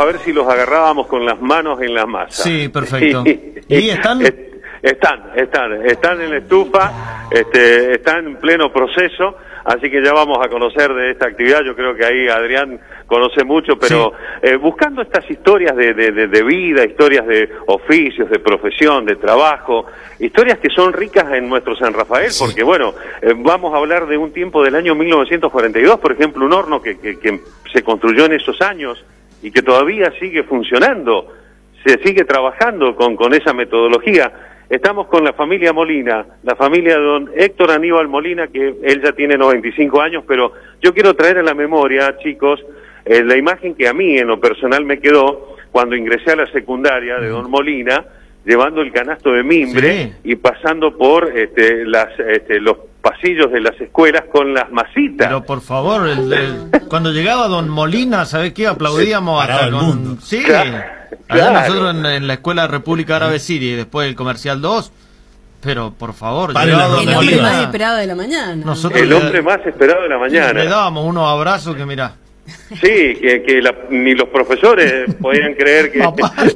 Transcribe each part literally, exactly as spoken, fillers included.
a ver si los agarrábamos con las manos en la masa. Sí, perfecto. ¿Y están? Están, están, están en la estufa, este, están en pleno proceso, así que ya vamos a conocer de esta actividad. Yo creo que ahí Adrián conoce mucho, pero sí. eh, buscando estas historias de, de, de, de vida, historias de oficios, de profesión, de trabajo, historias que son ricas en nuestro San Rafael, sí. porque bueno, eh, vamos a hablar de un tiempo del año mil novecientos cuarenta y dos, por ejemplo, un horno que, que, que se construyó en esos años y que todavía sigue funcionando, se sigue trabajando con, con esa metodología. Estamos con la familia Molina, la familia de don Héctor Aníbal Molina, que él ya tiene noventa y cinco años, pero yo quiero traer a la memoria, chicos, eh, la imagen que a mí en lo personal me quedó cuando ingresé a la secundaria de don Molina, llevando el canasto de mimbre sí. y pasando por este, las, este, los pasillos de las escuelas con las masitas. Pero por favor, el, el, cuando llegaba don Molina, ¿sabés qué? Aplaudíamos hasta el con... mundo. Sí, claro. Allá nosotros en, en la Escuela República Árabe Siria y después el Comercial dos, pero por favor, Vale, llegaba don el hombre Molina. más esperado de la mañana. Nosotros El le, hombre más esperado de la mañana. Le dábamos unos abrazos que mirá. Sí, que, que la, ni los profesores podían creer que...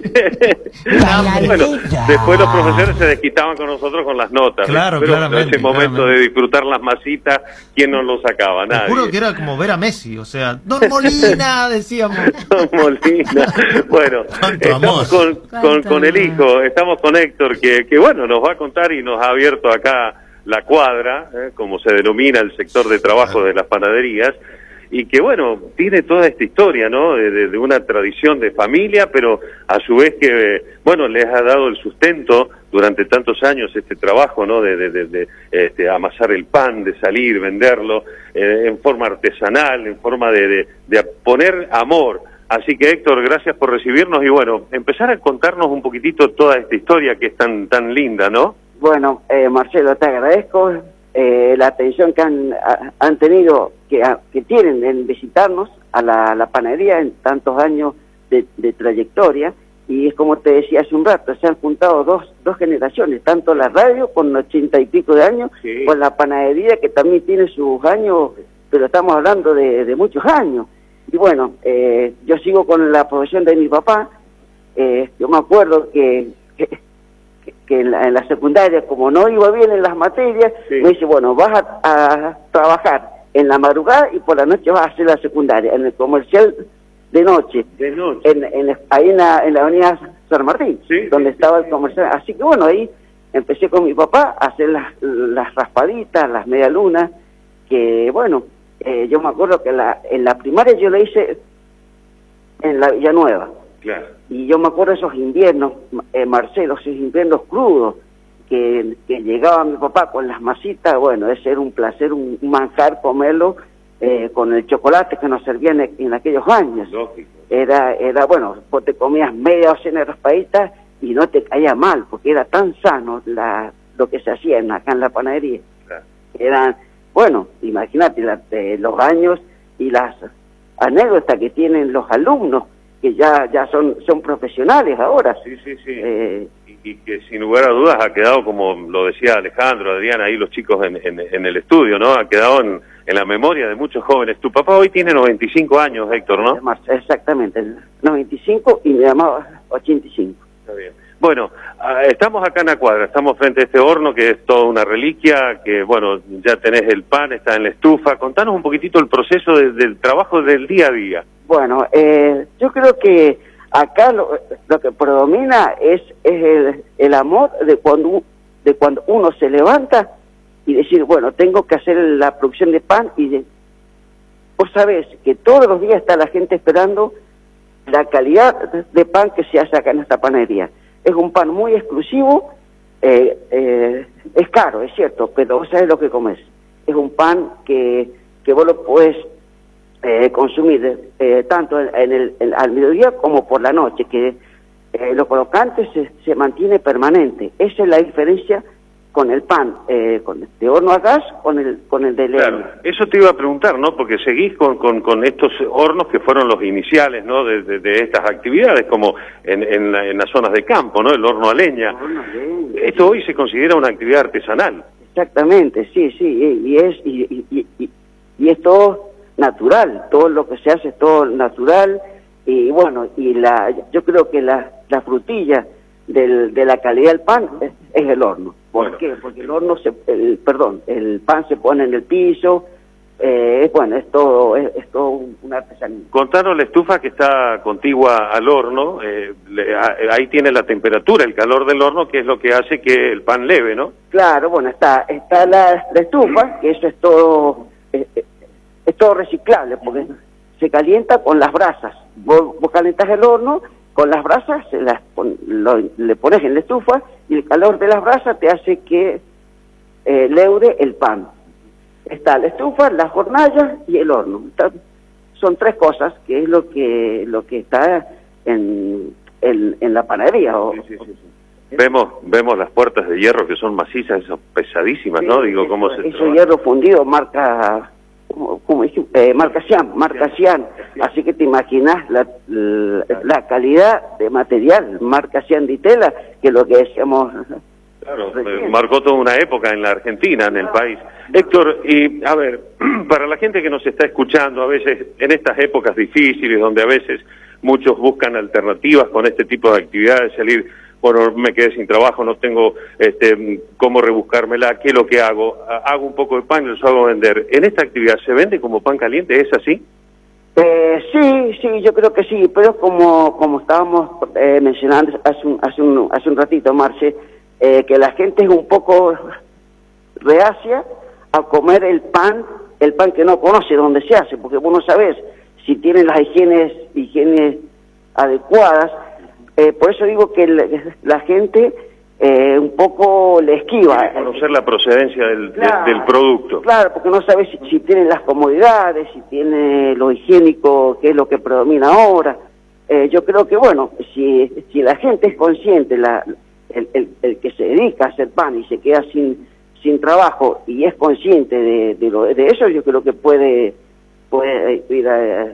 Bueno, después los profesores se desquitaban con nosotros con las notas. Claro, pero claramente. ese momento claramente. de disfrutar las masitas, ¿quién nos lo sacaba? Te Nadie. juro que era como ver a Messi, o sea, don Molina, decíamos. Don Molina. Bueno, estamos con, con, con el hijo, estamos con Héctor, que, que bueno, nos va a contar y nos ha abierto acá la cuadra, eh, como se denomina el sector de trabajo de las panaderías, y que bueno, tiene toda esta historia, ¿no? De, de, de una tradición de familia, pero a su vez que, bueno, les ha dado el sustento durante tantos años este trabajo, ¿no? De, de, de, de este, amasar el pan, de salir, venderlo, eh, en forma artesanal, en forma de, de, de poner amor. Así que Héctor, gracias por recibirnos y bueno, empezar a contarnos un poquitito toda esta historia que es tan, tan linda, ¿no? Bueno, eh, Marcelo, te agradezco eh, la atención que han, a, han tenido, que, a, que tienen en visitarnos a la, la panadería en tantos años de, de trayectoria. Y es como te decía hace un rato, se han juntado dos, dos generaciones, tanto la radio con ochenta y pico de años, sí. con la panadería que también tiene sus años, pero estamos hablando de, de muchos años. Y bueno, eh, yo sigo con la profesión de mi papá. Eh, yo me acuerdo que... que que en la, en la secundaria, como no iba bien en las materias, sí. me dice, bueno, vas a, a trabajar en la madrugada y por la noche vas a hacer la secundaria, en el comercial de noche, de noche. En, en, ahí en la, en la avenida San Martín, sí, donde sí, estaba sí, el comercial. Así que bueno, ahí empecé con mi papá a hacer las, las raspaditas, las medialunas, que bueno, eh, yo me acuerdo que la, en la primaria yo la hice en la Villanueva. Claro. Y yo me acuerdo de esos inviernos, eh, Marcelo, esos inviernos crudos, que, que llegaba mi papá con las masitas. Bueno, ese era un placer, un manjar comerlo eh, con el chocolate que nos servían en, en aquellos años. Lógico. Era, era, bueno, vos te comías media docena de raspaditas y no te caía mal, porque era tan sano la, lo que se hacía en, acá en la panadería. Claro. Eran, bueno, imagínate la, eh, los años y las anécdotas que tienen los alumnos, que ya ya son son profesionales ahora. Sí, sí, sí. Eh, y, y que sin lugar a dudas ha quedado, como lo decía Alejandro, Adrián, ahí los chicos en, en, en el estudio, ¿no? Ha quedado en, en la memoria de muchos jóvenes. Tu papá hoy tiene noventa y cinco años, Héctor, ¿no? Exactamente, noventa y cinco y me llamaba ochenta y cinco. Está bien. Bueno, estamos acá en la cuadra, estamos frente a este horno que es toda una reliquia, que bueno, ya tenés el pan, está en la estufa. Contanos un poquitito el proceso de, del trabajo del día a día. Bueno, eh, yo creo que acá lo, lo que predomina es, es el, el amor de cuando, de cuando uno se levanta y decir, bueno, tengo que hacer la producción de pan y de, vos sabés que todos los días está la gente esperando la calidad de pan que se hace acá en esta panadería. Es un pan muy exclusivo, eh, eh, es caro, es cierto, pero vos sabés lo que comes. Es un pan que, que vos lo podés eh, consumir eh, tanto en, en el, en, al mediodía como por la noche, que eh, lo crocante se, se mantiene permanente. Esa es la diferencia con el pan, eh, con el de horno a gas, con el con el de leña. Claro, eso te iba a preguntar, ¿no? Porque seguís con, con, con estos hornos que fueron los iniciales, ¿no? De, de, de estas actividades, como en, en, la, en las zonas de campo, ¿no? El horno a leña. Horno a leña. Esto hoy se considera una actividad artesanal. Exactamente, sí, sí, y, y es y, y, y, y es todo natural, todo lo que se hace es todo natural, y bueno, y la yo creo que la, la frutilla del, de la calidad del pan es, es el horno. ¿Por bueno. qué? Porque el horno, se, el, perdón, el pan se pone en el piso, eh, es bueno, es todo, es, es todo una artesanía. Contanos la estufa que está contigua al horno, eh, le, a, ahí tiene la temperatura, el calor del horno, que es lo que hace que el pan leve, ¿no? Claro, bueno, está está la, la estufa, que eso es todo, es, es todo reciclable, porque se calienta con las brasas. Vos, vos calentás el horno, con las brasas se las pon, lo, le pones en la estufa y el calor de las brasas te hace que eh, leude el pan. Está la estufa, las hornallas y el horno. Está, son tres cosas que es lo que lo que está en, en, en la panadería. O, sí, sí, sí, sí. Vemos vemos las puertas de hierro que son macizas, son pesadísimas, sí, ¿no? Digo, eso, cómo se eso hierro fundido marca como, como eh, marca Cian, marca Cian. Así que te imaginas la, la, la calidad de material, marca Cian de tela, que es lo que decíamos. Claro, eh, marcó toda una época en la Argentina, en el país. Héctor, y a ver, para la gente que nos está escuchando, a veces en estas épocas difíciles, donde a veces muchos buscan alternativas con este tipo de actividades, salir, bueno, me quedé sin trabajo, no tengo este cómo rebuscármela, ¿qué es lo que hago? Hago un poco de pan y los hago vender. ¿En esta actividad se vende como pan caliente? ¿Es así? Eh, sí, sí, yo creo que sí, pero como como estábamos eh, mencionando hace un, hace un, hace un ratito, Marce, eh, que la gente es un poco reacia a comer el pan, el pan que no conoce dónde se hace, porque vos no sabés si tienen las higienes, higienes adecuadas. Eh, por eso digo que la, la gente eh, un poco le esquiva. Quiere conocer la procedencia del, claro, de, del producto. Claro, porque no sabes si, si tienen las comodidades, si tiene lo higiénico, que es lo que predomina ahora. Eh, yo creo que, bueno, si, si la gente es consciente, la, el, el, el que se dedica a hacer pan y se queda sin sin trabajo y es consciente de, de, lo, de eso, yo creo que puede, puede ir a...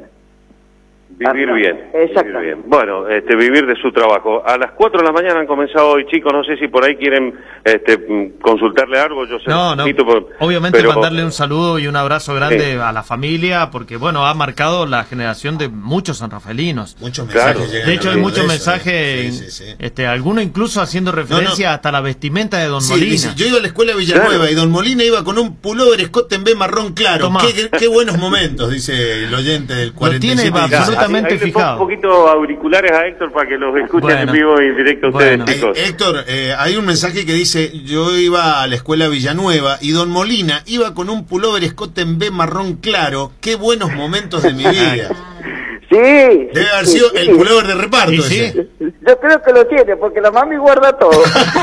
Vivir a, bien, exacto. vivir bien. Bueno, este, vivir de su trabajo. A las cuatro de la mañana han comenzado hoy, chicos, no sé si por ahí quieren este, consultarle algo, yo sé. No, no, por, obviamente pero... mandarle un saludo y un abrazo grande sí. a la familia, porque bueno, ha marcado la generación de muchos sanrafelinos. Muchos mensajes claro. llegan. De hecho hay muchos eso, mensajes, sí, sí, sí. este, algunos incluso haciendo referencia no, no. hasta la vestimenta de Don sí, Molina. Dice, yo iba a la escuela de Villanueva claro. y Don Molina iba con un pullover escote en B marrón claro. Qué, qué buenos momentos, dice el oyente del cuarenta y siete. Lo tiene absolutamente fijado. Un poquito auriculares a Héctor para que los escuchen bueno, en vivo y en directo bueno. ustedes, chicos. Eh, Héctor, eh, hay un mensaje que dice, yo iba a la escuela Villanueva y Don Molina iba con un pullover escote en B marrón claro. Qué buenos momentos de mi vida. Sí. Debe haber sido sí, el sí. pullover de reparto ¿Sí? ese. Yo creo que lo tiene, porque la mami guarda todo.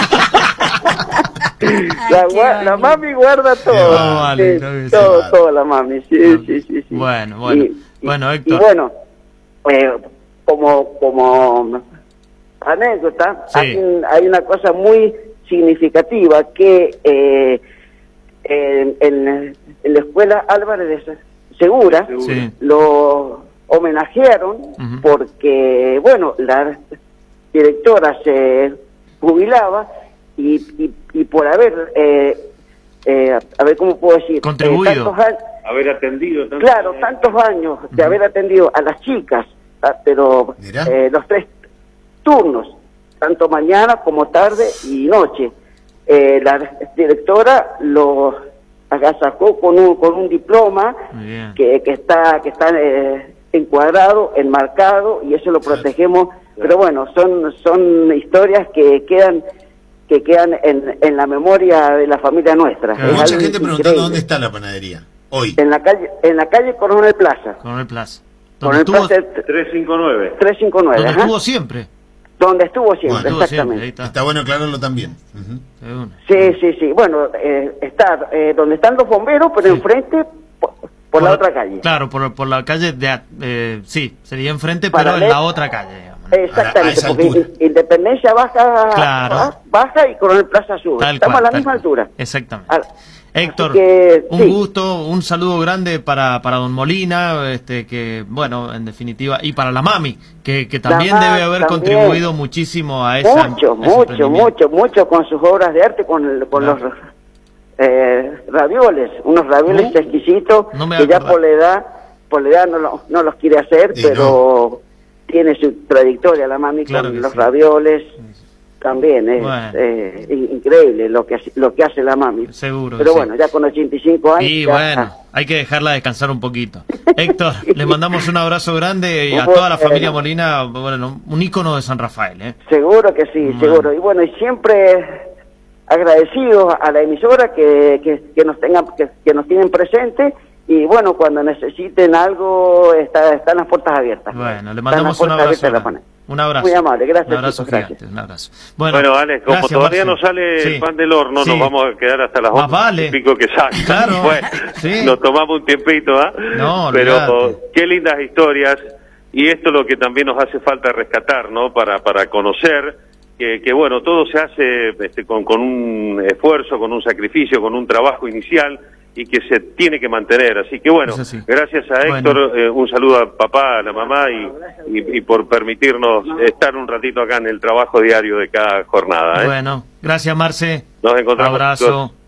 la, gua la mami guarda todo. No, vale, sí, no, todo, vale. todo la mami, sí, no. sí, sí, sí. Bueno, bueno. Y, bueno, y, Héctor. Y bueno, eh, como, como anécdota, sí. hay, un, hay una cosa muy significativa que eh, en, en, en la escuela Álvarez de Segura sí. lo homenajearon uh-huh. porque, bueno, la directora se jubilaba y, y, y por haber, eh, eh, a ver cómo puedo decir, contribuido, eh, tantos años, haber atendido. Tanto claro, tantos años de uh-huh. haber atendido a las chicas, pero eh, los tres turnos, tanto mañana como tarde y noche. Eh, la directora lo agasajó con un con un diploma que, que está que está eh, encuadrado, enmarcado, y eso lo protegemos. Claro. Pero bueno, son son historias que quedan que quedan en, en la memoria de la familia nuestra. Claro. Mucha gente increíble. Preguntando dónde está la panadería hoy. En la calle en la calle Coronel Plaza. Coronel Plaza. Coronel Plaza trescientos cincuenta y nueve. trescientos cincuenta y nueve. Donde ajá. estuvo siempre. Donde estuvo siempre, bueno, exactamente. Siempre, está. está bueno aclararlo también. Uh-huh. Sí, sí, sí. Bueno, eh, está eh, donde están los bomberos, pero sí. enfrente, por, por, por la otra calle. Claro, por, por la calle de... Eh, sí, sería enfrente, pero en la otra calle, digamos. Exactamente, porque altura. Independencia baja, claro. baja y Coronel Plaza sube. Tal Estamos cual, a la misma cual. altura. Exactamente. Al, Héctor, que, un sí. gusto, un saludo grande para, para Don Molina, este que, bueno, en definitiva, y para la mami, que, que también la debe haber también. contribuido muchísimo a esa Mucho, mucho, mucho, mucho con sus obras de arte, con, con no. los eh, ravioles, unos ravioles ¿No? exquisitos, no me que ya por la edad, por la edad no, lo, no los quiere hacer, sí, pero... No. tiene su trayectoria la mami Claro con que los sí. ravioles. También es Bueno. eh, increíble lo que hace, lo que hace la mami. Seguro. Pero sí. bueno, ya con ochenta y cinco años. Y ya- bueno, hay que dejarla descansar un poquito. Héctor, les mandamos un abrazo grande y a Bueno. toda la familia Molina, bueno, un ícono de San Rafael, ¿eh? Seguro que sí, Bueno. seguro. Y bueno, y siempre agradecidos a la emisora que, que, que nos tengan que, que nos tienen presente. Y bueno, cuando necesiten algo, está, están las puertas abiertas. Bueno, le Están mandamos las un puertas abrazo. abiertas de la grande. Pana. Un abrazo. Muy amable, gracias, Un abrazo chicos, gracias. gigante, un abrazo. Bueno, Bueno, Ale, como gracias, todavía Marce. no sale Sí. el pan del horno, Sí. nos vamos a quedar hasta las Más once vale. y pico que sale. Claro. Bueno, Sí. nos tomamos un tiempito, ¿ah? No, Pero olvídate. qué lindas historias, y esto es lo que también nos hace falta rescatar, ¿no? Para, para conocer que, que, bueno, todo se hace este, con, con un esfuerzo, con un sacrificio, con un trabajo inicial, y que se tiene que mantener. Así que bueno, Es así. gracias a Bueno. Héctor, eh, un saludo a papá, a la mamá, y, y, y por permitirnos estar un ratito acá en el trabajo diario de cada jornada, ¿eh? Bueno, gracias, Marce. Nos encontramos. Abrazo. chicos.